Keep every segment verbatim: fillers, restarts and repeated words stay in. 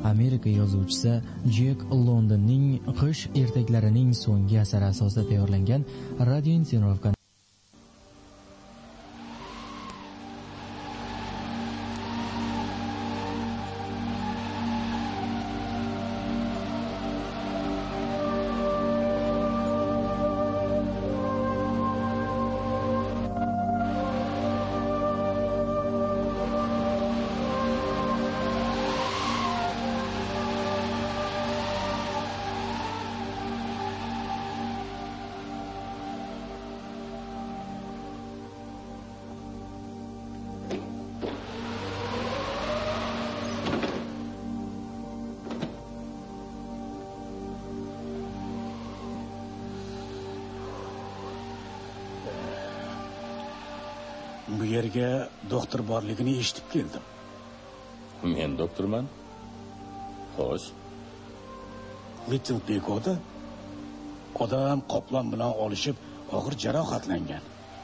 Amerika yozuvchisi Jack Londonning qish ertaklarining so'nggi asari asosida tayyorlangan radioinsinovka bu yerga doktor borligini eshitib keldim. Men doktorman. Xo'sh. Little Peko'da odam qoplon bilan olishib og'ir jarohatlangan.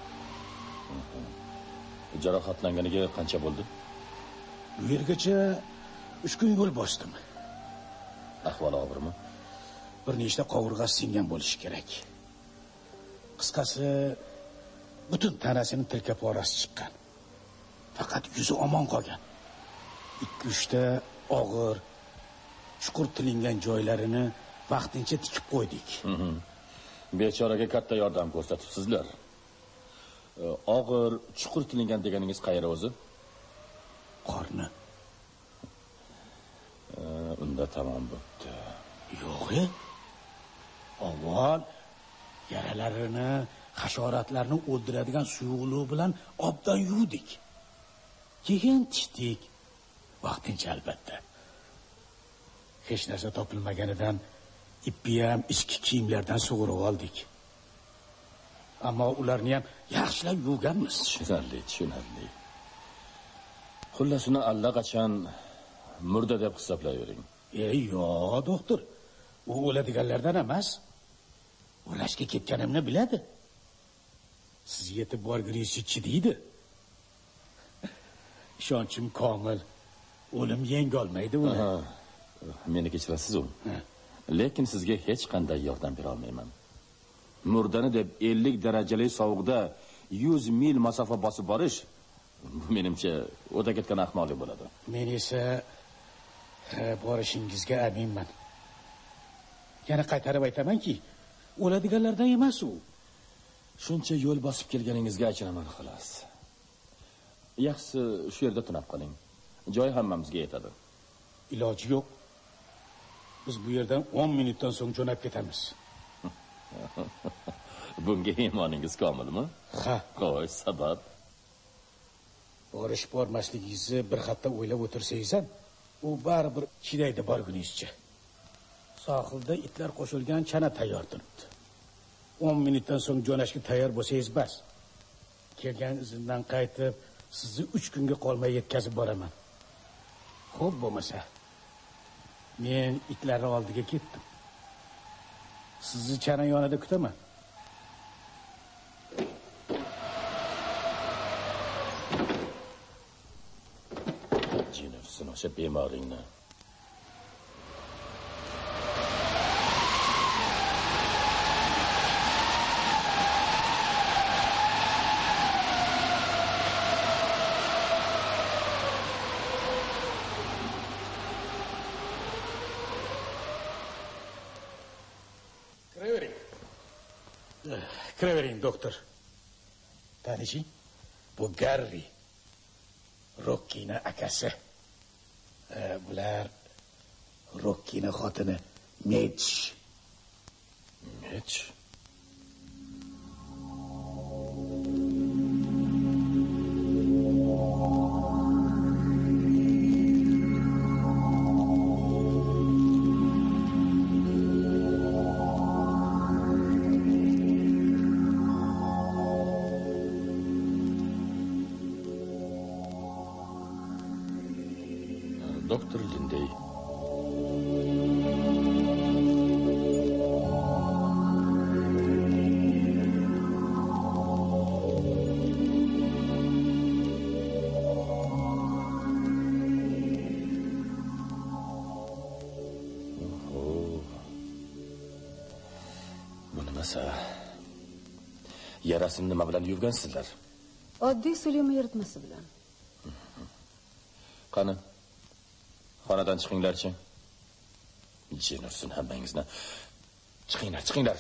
Jarohatlanganiga qancha bo'ldi? Bu yergacha uch kun yo'l bosdim. Ahvoli og'irmi? Bir nechta qovurg'asi singan bo'lishi kerak. Qisqasi, butun tanasining tilka porasi chiqqan. Faqat yuzi omon qolgan. ikki uchta og'ir, chuqur tilingan joylarini vaqtincha tikib qo'ydik. Bechoraga katta yordam ko'rsatibsizlar. Og'ir, chuqur tilingan deganingiz qayeri o'zi? Qorni. Unda tamom bo'pti. Yo'q-e. Avval yaralarini, hasharotlarni o'ldiradigan suyuqlik bilan obdan yuvdik. Keyin tishdik. Vaqtincha albatta. Hech narsa topilmaganidan ipni ham ichki kiyimlardan sug'urib oldik. Ammo ularni ham yaxshilab yuvganmiz. Tushunarli, tushunarli. Xullas uni allaqachon murda deb hisoblayvering. Ey, yo'q, doktor. U o'ladiganlardan emas. O'lashga ketganimni biladi. Siz yetib borguningizcha chidaydi. Ishonchim komil. O'lim yenga olmaydi uni. Meni kechirasiz u. Lekin sizga hech qanday yordam bera olmayman. Murdani deb ellik darajali sovuqda yuz mil masofa bosib borish menimcha o'ta ketgan ahmoqlik bo'ladi. Men esa borishingizga aminman. Yana qaytarib aytamanki, o'ladiganlardan emas u. Shuncha yo'l bosib kelganingizga achinaman xolos. Yaxshi, shu yerda tunab qoling. Joy hammamizga yetadi. Iloji yo'q. Biz bu yerdan o'n minutdan so'ng jo'nab ketamiz. Bunga iymoningiz komilmi? Ha. Qo'y, sabab. Borish bormasligingizni bir hafta o'ylab o'tirsangiz ham, u baribir chidaydi borguningizcha. Sohilda itlar qo'shilgan chana tayyor turibdi. o'n minutdan so'ng jo'nashga tayyor bo'lsangiz bas. Kelgan izindan qaytib, sizni uch kunga qolmay yetkazib boraman. Xo'p bo'lmasa, men itlarni oldiga ketdim. Sizni chana yonida kutaman. Jinofsin o'sha bemoringni. Kiravering, doktor. Tanishing, bu Garri. Rokkina akasi. E, bular Rokkina xotini Mech. Mech? Doktor Linday. bo'lmasa yarasini nima bilan yuvgansizlar? Oddiy sulima yirtmasi bilan. Qani, xonadan chiqinglar-chi. Jin ursin hammangizni. Chiqinglar, chiqinglar.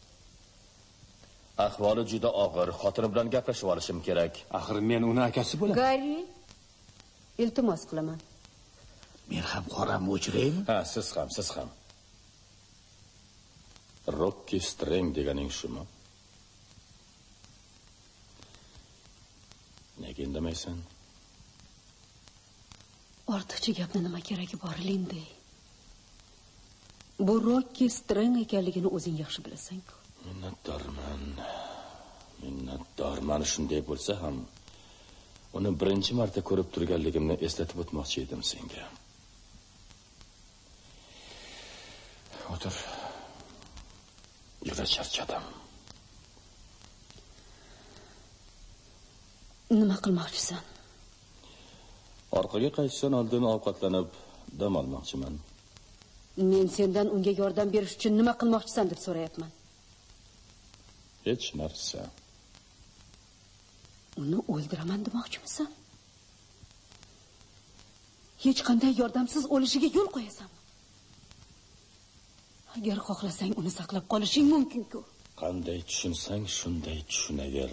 Ahvoli juda og'ir. Xotini bilan gaplashib olishim kerak. Axir men uni akasi bo'laman. Gari, iltimos qilaman. Men ham qoramni o'chiraymi? Ha, siz ham, siz ham. Rocky Strang deganing shumi? Nega indamaysan? Ortiqcha gapni nima keragi bor, Lindy? Bu Rocky Strang ekanligini o'zing yaxshi bilasan-ku. Minnatdorman. Minnatdorman. Shunday bo'lsa ham uni birinchi marta ko'rib turganligimni eslatib o'tmoqchi edim senga. O'tir. Juda charchadim. Nima qilmoqchisan? Orqaga qaytishdan oldin ovqatlanib dam olmoqchiman. Men sendan unga yordam berish uchun nima qilmoqchisan deb so'rayapman. Hech narsa. Uni o'ldiraman demoqchimisan? Hech qanday yordamsiz o'lishiga yo'l qo'yasanmi? Agar xohlasang uni saqlab qolishing mumkin-ku. Qanday tushunsang shunday tushunaver.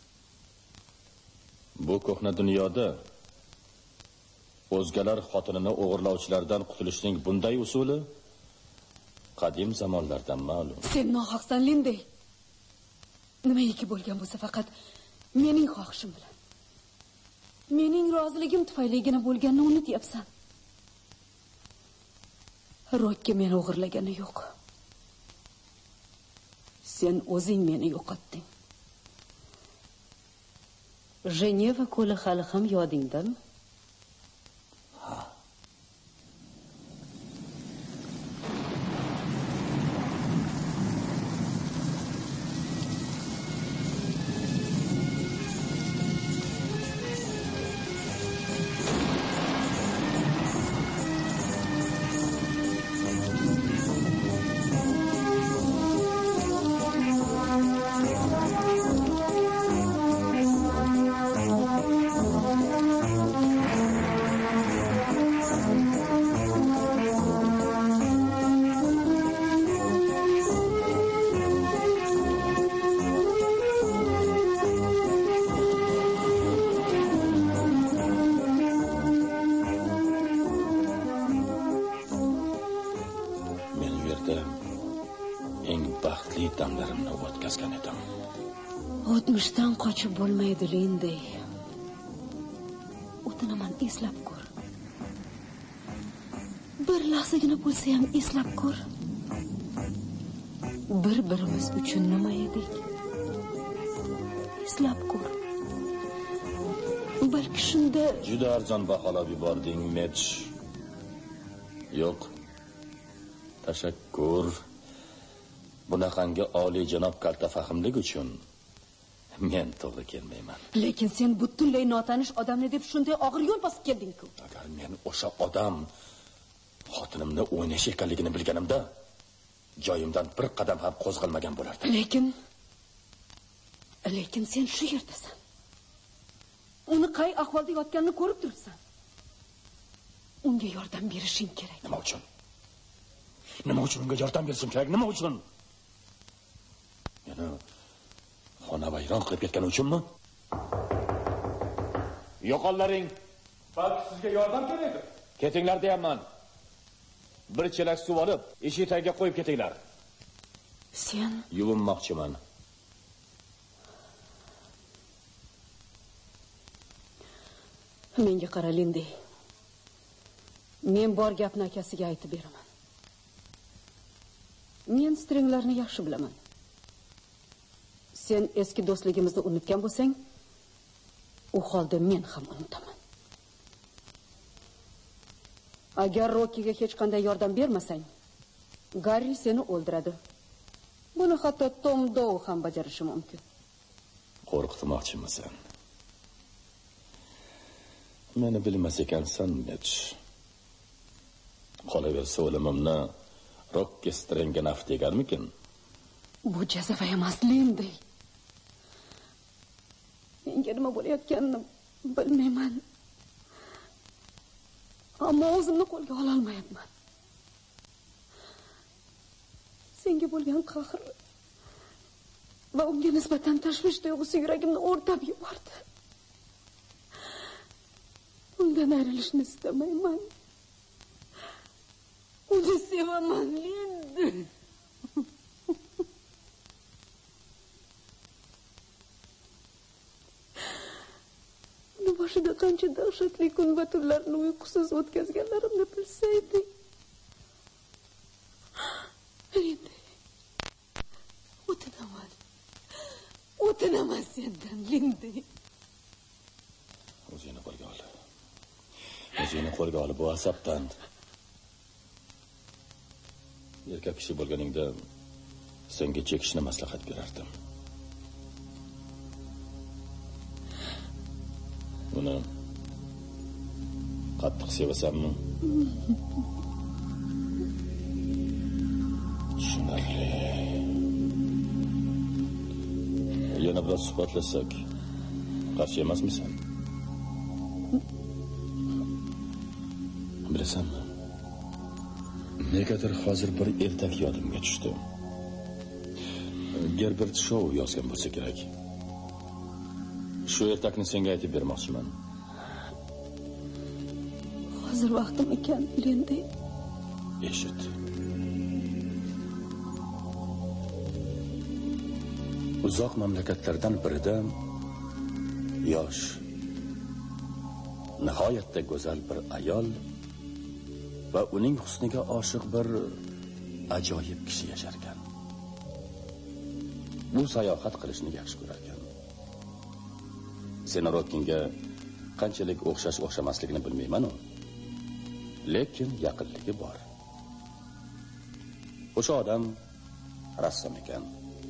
Bu ko'hna dunyoda o'zgalar xotinini o'g'irlovchilardan qutulishning bunday usuli qadim zamonlardan ma'lum. Sen nohaqsan, Lindy. Nimaiki bo'lgan bo'lsa faqat mening xohishim bilan. Mening roziligim tufayligina bo'lganini unutyapsan. Rocky meni o'g'irlagani yo'q. Sen o'zing meni yo'qotding. Jeneva ko'li hali ham yodingdami? Ha. O'tmishdan qochib bo'lmaydi, Lindy. O'tinaman, eslab ko'r. Bir lahzagina bo'lsa ham eslab ko'r. Bir-birimiz uchun nima edik? Eslab ko'r. Balki shunda juda arzon baholab yubording, Mitch. Yo'q. Tashakkur. Bunaqangi oliy janob kaltafahmlik uchun men to'g'ri kelmayman. Lekin sen butunlay notanish odamni deb shunday og'ir yo'l bosib kelding-ku. Agar men o'sha odam xotinimni o'ynash ekanligini bilganimda, joyimdan bir qadam ham qo'zg'almagan bo'lardim. Lekin lekin sen shu yerdasan. Uni qay ahvolda yotganini ko'rib turibsan. Unga yordam berishing kerak. Nima uchun? Nima uchun unga yordam berishim kerak? Nima uchun? Yana xonavayron qilib ketgani uchunmi? Yo'qollaring. Balki sizga yordam kerakdir. Ketinglar deyapman. Bir chelak suv olib, eshik tagiga qo'yib ketinglar. Sen yuvinmoqchiman. Menga qara, Lindy. Men bor gapni akasiga aytib beraman. Men Stranglarni yaxshi bilaman. Sen eski do'stligimizni unutgan bo'lsang, u holda men ham unutaman. Agar Rockyga hech qanday yordam bermasang, Gary seni o'ldiradi. Buni hatto Tom Dow ham bajarishi mumkin. Qo'rqitmoqchimisan? Meni bilmas ekansan, Mitch. Qolaversa o'limimni Rocky Strangga naf deganmikin? Bu jazava emas, Lendi. Menga nima bo'layotganini bilmayman. Ammo o'zimni qo'lga ola olmayapman. Senga bo'lgan qahr va unga nisbatan tashvish tuyg'usi yuragimni o'rtab yubordi. Undan ayrilishni istamayman. Uni sevaman, Lendi. Uni boshida qancha dahshatli kun va tunlarni uyqusiz o'tkazganlarimni bilsayding. Lendi. O'tinaman. O'tinaman sendan, Lendi. O'zingni qo'lga ol. O'zingni qo'lga ol, bu asabdan. Erkak kishi bo'lganingda senga chekishni maslahat berardim. Uni qattiq sevasanmi? Tushunarli. Yana biroz suhbatlasak, qarshi emasmisan? Bilasanmi? Negadir hozir bir ertak yodimga tushdi. Gerbert Shaw yozgan bo'lsa kerak. Shu ertakni senga aytib bermoqchiman. Hozir vaqtim ekan, Lendi. Eshit. Uzoq mamlakatlardan birida yosh, nihoyatda go'zal bir ayol va uning husniga oshiq bir ajoyib kishi yashar ekan. Bu sayohat qilishni yaxshi ko'rar ekan. Senarotkinga qanchalik o'xshash o'xshamasligini bilmayman-ku, lekin yaqinligi bor. O'sha odam rassom ekan.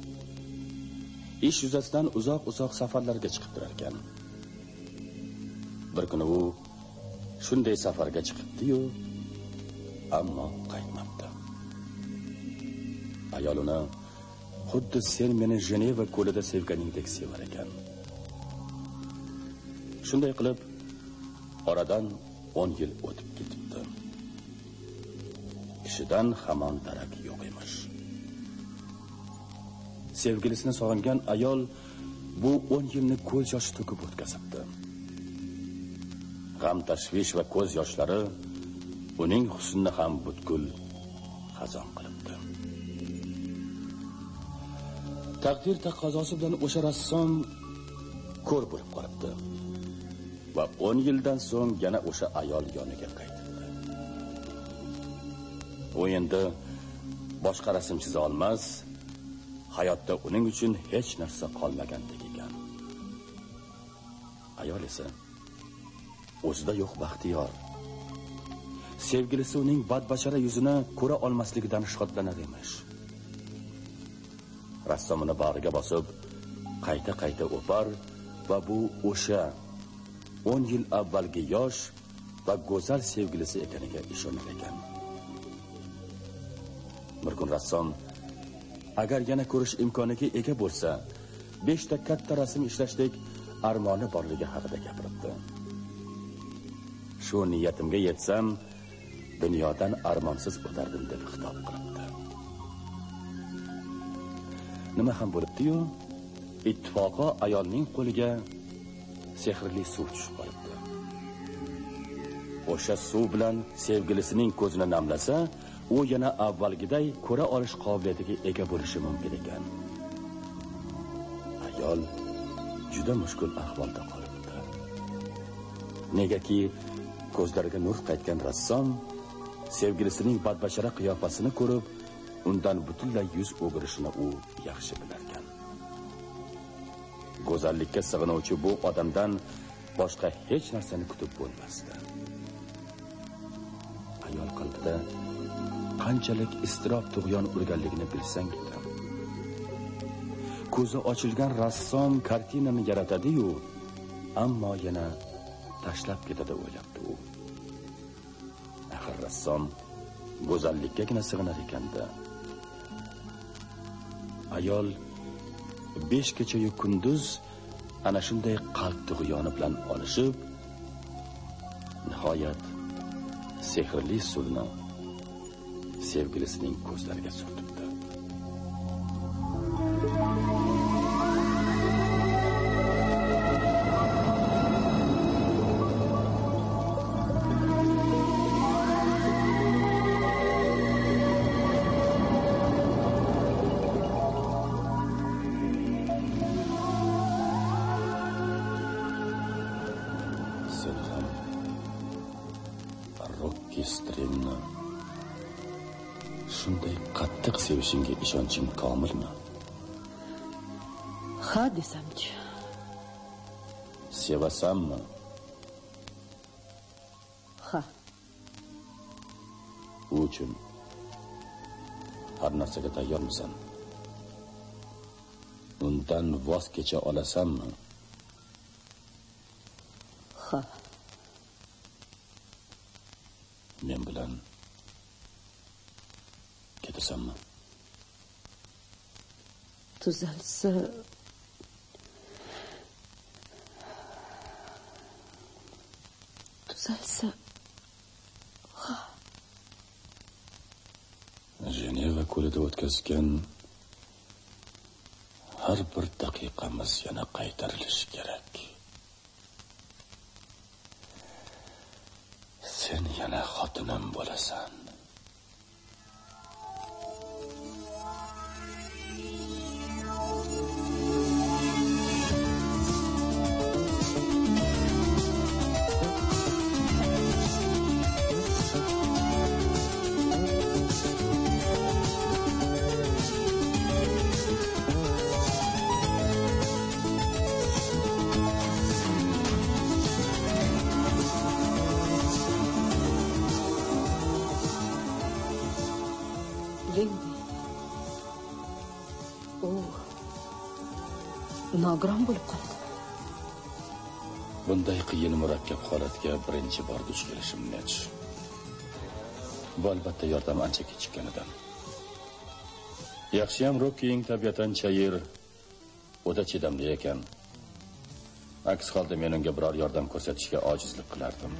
Ish yuzasidan uzoq-uzoq safarlarga chiqib turar ekan. Bir kuni u shunday safarga chiqibdi-yu, ammo qaytmabdi. Ayol uni xuddi sen meni Jeneva ko'lida sevganingdek sevar ekan. Shunday qilib, oradan o'n yil o'tib ketibdi. Kishidan hamon darak yo'q emish. Sevgilisini sog'ingan ayol bu o'n yilni ko'z yoshi to'kib o'tkazibdi. G'am, tashvish va ko'z yoshlari uning husnini ham butkul xazon qilibdi. Taqdir taqozosi bilan o'sha rassom ko'r bo'lib qolibdi va o'n yildan so'ng yana o'sha ayol yoniga qaytibdi. U endi boshqa rasm chiza olmas, hayotda uning uchun hech narsa qolmagandek ekan. Ayol esa o'zida yo'q baxtiyor. Sevgilisi uning badbashara yuzini ko'ra olmasligidan shodlanar emish. Rassomini bag'riga bosib, qayta-qayta o'par va bu o'sha o'n yil avvalgi yosh va go'zal sevgilisi ekaniga ishonar ekan. Bir kun rassom agar yana ko'rish imkoniga ega bo'lsa, beshta katta rasm ishlashdek armoni borligi haqida gapiribdi. Shu niyatimga yetsam, dunyodan armonsiz o'tardim deb xitob qilibdi. Nima ham bo'libdi-yu, ittifoqo ayolning qo'liga sehrli suv tushib qolibdi. O'sha suv bilan sevgilisining ko'zini namlasa, u yana avvalgiday ko'ra olish qobiliyatiga ega bo'lishi mumkin ekan. Ayol juda mushkul ahvolda qolibdi. Negaki ko'zlariga nur qaytgan rassom sevgilisining badbashara qiyofasini ko'rib, undan butunlay yuz o'girishini u yaxshi bilar ekan. Go'zallikka sig'inuvchi bu odamdan boshqa hech narsani kutib bo'lmasdi. Ayol qalbida qanchalik iztirob tug'yon urganligini bilsang ekan. Ko'zi ochilgan rassom kartinani yaratadi-yu, ammo yana tashlab ketadi o'ylabdi u. Axir rassom go'zallikkagina sig'inar ekanda. ayol besh kecha-yu kunduz ana shunday qalb tug'yoni bilan olishib, nihoyat sehrli suvni sevgilisining ko'zlariga surtibdi. Shunday qattiq sevishingga ishonching komilmi? Ha desamchi. Sevasanmi? Ha. U uchun har narsaga tayyormisan? Undan voz kecha olasanmi? Ha. Men bilan ketasanmi? Tuzalsa Tuzalsa ha. Jeneva ko'lida o'tkazgan har bir daqiqamiz yana qaytarilishi kerak. Sen yana xotinim bo'lasan. Nogiron bo'lib qoldi. Bunday qiyin murakkab holatga birinchi bor duch kelishim nech. Bu albatta yordam ancha kechikkanidan. Yaxshi ham Rokkining tabiatan chayir, o'ta chidamli ekan. Aks holda men unga biror yordam ko'rsatishga ojizlik qilardim.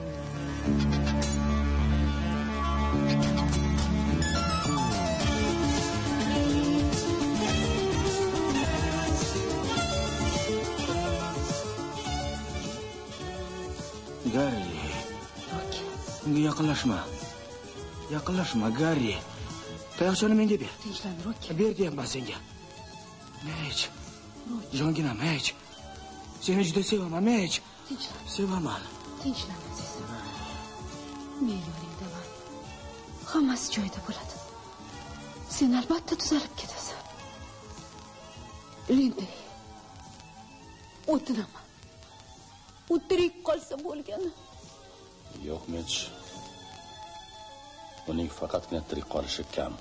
Garri. Unga yaqinlashma. Yaqinlashma, Garri. Tayoqchani menga ber. Tinchlan, Rokki. Ber deyapman senga. Mech. Jonginam, Mech. Seni juda sevaman, Mech. Tinchlan. Sevaman. Tinchlan, azizim. Men yo'lingdaman. Hammasi joyida bo'ladi. Sen albatta tuzalib ketasan. Lindi. O'tinaman. U tirik qolsa bo'lgani. Yo'q, Mech. Uning faqatgina tirik qolishi kam.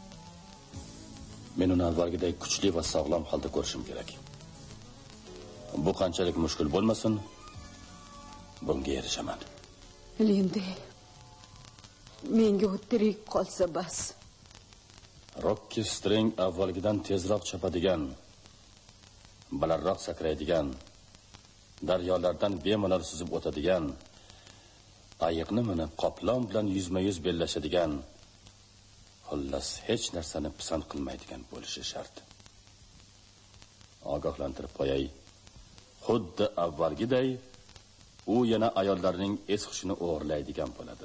Men uni avvalgidek kuchli va sog'lom holda ko'rishim kerak. Bu qanchalik mushkul bo'lmasin, bunga erishaman. Lindi. Menga u tirik qolsa bas. Rokki Streng avvalgidan tezroq chopadigan, balandroq sakraydigan, daryolardan bemalol suzib o'tadigan, ayiqni minib qoplon bilan yuzma-yuz bellashadigan, xullas hech narsani pisand qilmaydigan bo'lishi shart. Ogohlantirib qo'yay, xuddi avvalgiday u yana ayollarning es hushini o'g'irlaydigan bo'ladi.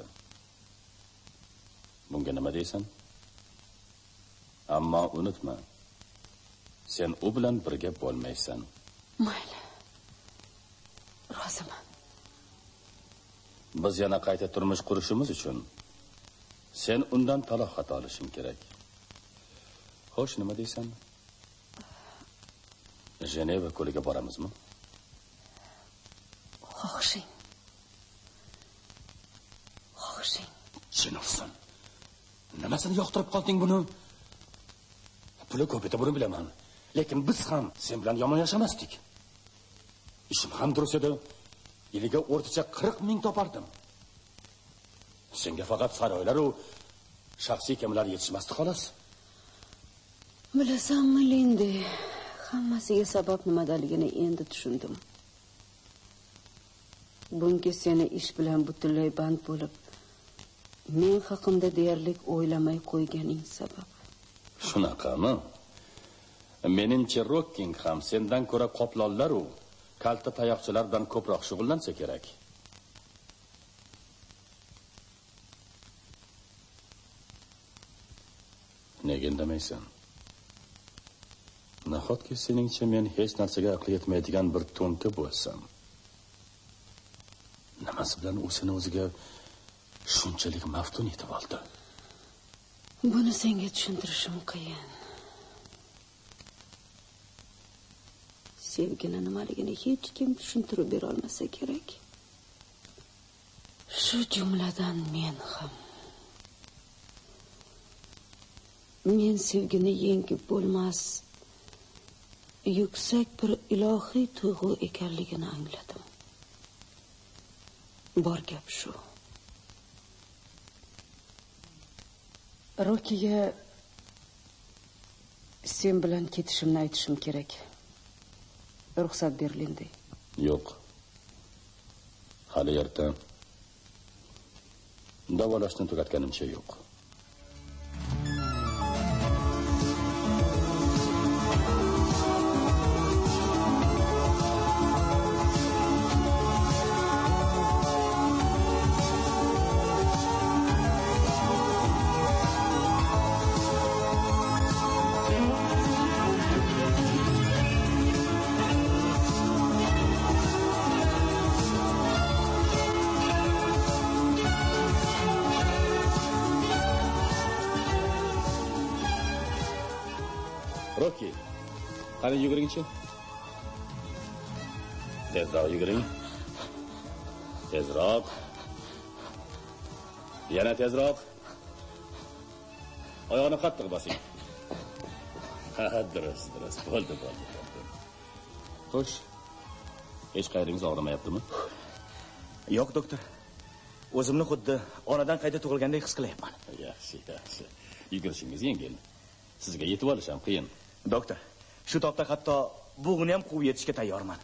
Bunga nima deysan? Ammo unutma, sen u bilan birga bo'lmaysan. Mayli. Roziman. Biz yana qayta turmush qurishimiz uchun sen undan taloq xato olishing kerak. Xo'sh, nima deysan? Jeneva ko'liga boramizmi? Xo'shing. Xo'shing. Jenofson. Nimasini yoqtirib qolding buni? Puli ko'p edi, buni bilaman. Lekin biz ham sen bilan yomon yashamasdik. Ishim ham durust edi. Yiliga o'rtacha qirq ming topardim. Senga faqat saroylar u shaxsiy kemalar yetishmasdi xolos. Bilasanmi, Linde, hammasiga sabab nimadaligini endi tushundim. Bunga seni ish bilan butunlay band bo'lib, men haqimda deyarli o'ylamay qo'yganing sabab. Shunaqami? Menimcha Rocking ham sendan ko'ra qoplonlar u kalta tayoqchalar bilan ko'proq shug'ullansa kerak. Nega indamaysan? Nahotki seningcha men hech narsaga aqli yetmaydigan bir to'nka bo'lsam? Nimasi bilan u seni o'ziga shunchalik maftun etib oldi? Buni senga tushuntirishim qiyin. Sevgini nimaligini hech kim tushuntirib bera olmasa kerak. Shu jumladan men ham. Men sevgini yengib bo'lmas, yuksak bir ilohiy tuyg'u ekanligini angladim. Bor gap shu. Rockyga sen bilan ketishimni aytishim kerak. Ruxsat ber, Linde. Yo'q. Hali erta. Davolashni tugatganimcha yo'q. Rocky, qani yuguringchi. Tezroq yuguring. Tezroq. Yana tezroq. Oyoqni qattiq bosing. Ha, durust, durust. Bo'ldi, bo'ldi, bo'ldi. Xo'sh. Hech qayeringiz og'rimayaptimi? Yo'q, doktor. O'zimni xuddi onadan qayta tug'ilgandek his qilyapman. Yaxshi, yaxshi. Yugurishingiz yengil. Sizga yetib olish ham qiyin. Doktor, shu topda hatto bug'ini ham quvib yetishga tayyorman.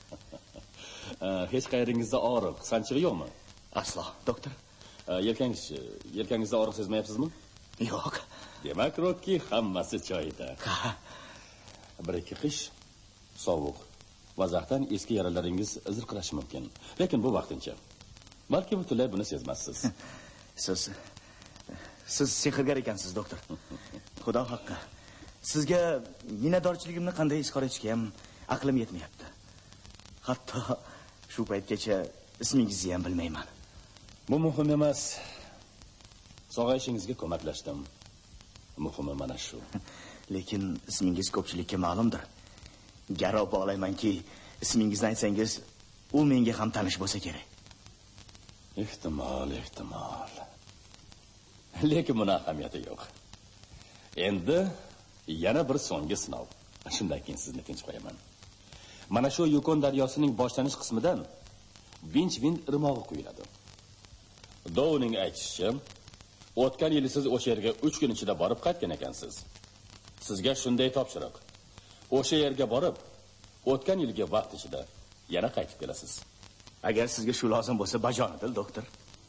Hech qayeringizda og'riq, sanchig'i yo'qmi? Aslo, doktor. Yelkangiz, yelkangizda og'riq sezmayapsizmi? Yo'q. Demak, Rocky hammasi joyida. Bir ikki qish sovuq va zaxdan eski yaralaringiz zirqirashi mumkin. Lekin bu vaqtincha. Balki butunlay buni sezmassiz. Siz siz sehrgar ekansiz, doktor. Xudo haqqi. Sizga minnatdorchiligimni qanday izhor etishga ham aqlim yetmayapti. Hatto shu paytgacha ismingizni ham bilmayman. Bu muhim emas. Sog'ayishingizga ko'maklashdim. Muhimi mana shu. Lekin ismingiz ko'pchilikka ma'lumdir. Garov bog'laymanki, ismingizni aytsangiz, u menga ham tanish bo'lsa kerak. Ehtimol, ehtimol. Lekin buni ahamiyati yo'q. Endi yana bir so'nggi sinov. Shundan keyin sizni tinch qo'yaman. Mana shu Yukon daryosining boshlanish qismidan Winchwind irmog'i quyiladi. Downing aytishicha, o'tgan yili siz o'sha yerga uch kun ichida borib qaytgan ekansiz. Sizga shunday topshiriq. O'sha yerga borib, o'tgan yilgi vaqt ichida yana qaytib kelasiz. Agar sizga shu lozim bo'lsa, bajonidil, doktor.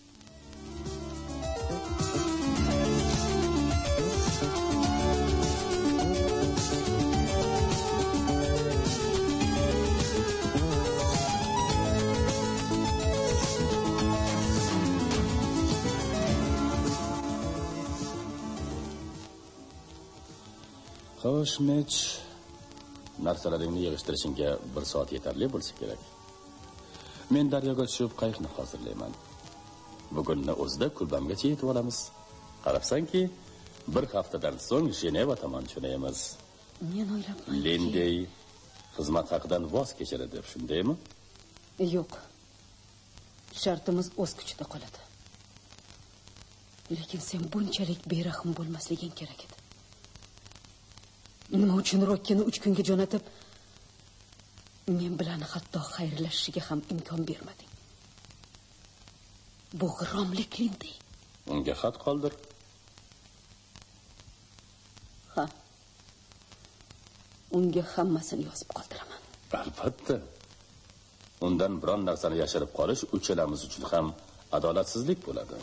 Xo'sh, Mitch, narsalaringni yig'ishtirishingga bir soat yetarli bo'lsa kerak. Men daryoga tushib qayiqni hozirlayman. Bugunni o'zida kulbamgacha yetib olamiz. Qarabsanki, bir haftadan so'ng Jeneva tomon jo'naymiz. Men o'ylabman. Lindey xizmat haqidan voz kechiradi deb, shundaymi? Yo'q. Shartimiz o'z kuchida qoladi. Lekin sen bunchalik berahm bo'lmasliging kerak edi. Nima uchun Rockini uch kunga jo'natib, men bilan hatto xayrlashishiga ham imkon bermading? Bu g'irromlik, Unga xat qoldir. Ha. unga hammasini yozib qoldiraman. Albatta. Undan biron narsani yashirib qolish uchalamiz uchun ham adolatsizlik bo'ladi.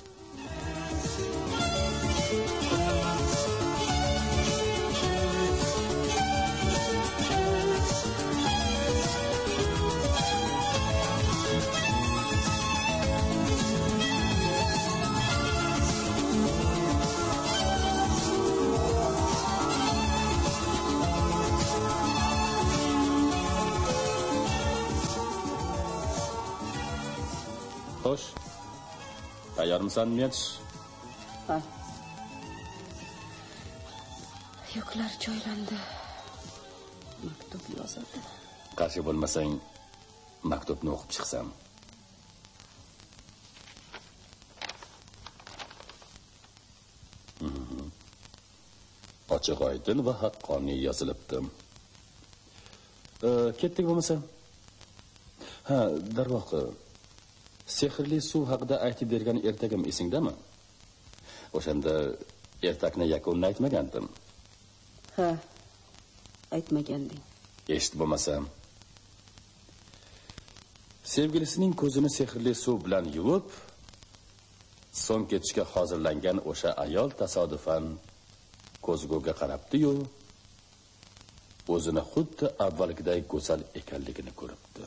Xo'sh. Tayyormisan, Mech? Ha. Yuklar joylandi. Maktub yozildi. Qarshi bo'lmasang, maktubni o'qib chiqsam. Mhm. Ochiq oydin va haqqoniy yozilibdi. E, ketdik bo'lmasa? Ha, darvoqe. Sehrli suv haqida aytib bergan ertagim esingdami? O'shanda ertakni yakunini aytmagandim. Ha, aytmaganding. Eshit bo'lmasa. Sevgilisining ko'zini sehrli suv bilan yuvib, so'ng ketishga hozirlangan o'sha ayol tasodifan ko'zguga qarabdi-yu, o'zini xuddi avvalgiday go'zal ekanligini ko'ribdi.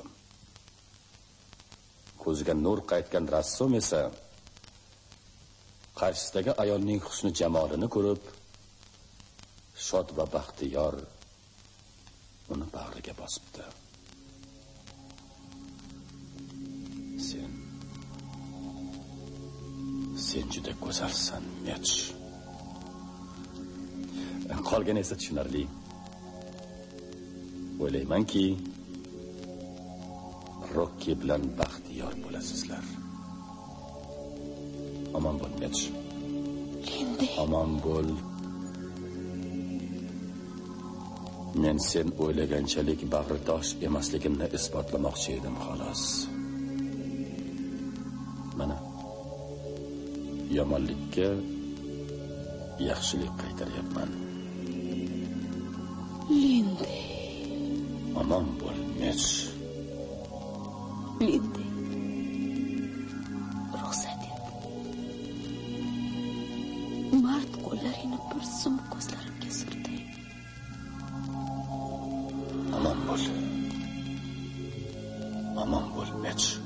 Ko'ziga nur qaytgan rassom esa qarshisidagi ayolning husni jamolini ko'rib, shod va baxtiyor uni bag'riga bosibdi. Sen sen juda go'zalsan, Mech. Qolgan esa tushunarli. O'ylaymanki, Rocky bilan baxtiyor bo'lasizlar. Omon bo'l, Mech. Endi Omon bo'l. Men sen o'ylaganchalik bag'ritosh emasligimni isbotlamoqchi edim, xolos. Mana yomonlikka yaxshilik qaytaryapman. Endi Omon bo'l, Mech. Endi ruxsat et. Mard qo'llarini bir zum ko'zlarimga surtay. Omon bo'l. Omon bo'l, Mech.